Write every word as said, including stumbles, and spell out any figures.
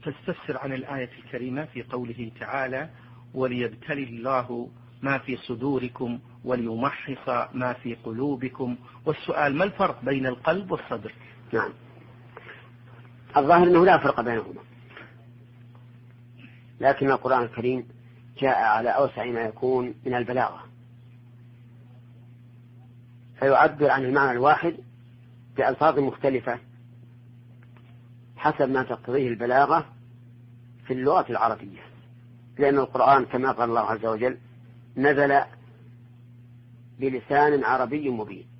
تستفسر عن الآية الكريمة في قوله تعالى وليبتلي الله ما في صدوركم وليمحص ما في قلوبكم، والسؤال ما الفرق بين القلب والصدر؟ نعم، الظاهر أنه لا فرق بينهما، لكن القرآن الكريم جاء على أوسع ما يكون من البلاغة، فيعبر عن المعنى الواحد بألفاظ مختلفة حسب ما تقتضيه البلاغة في اللغة العربية، لأن القرآن كما قال الله عز وجل نزل بلسان عربي مبين.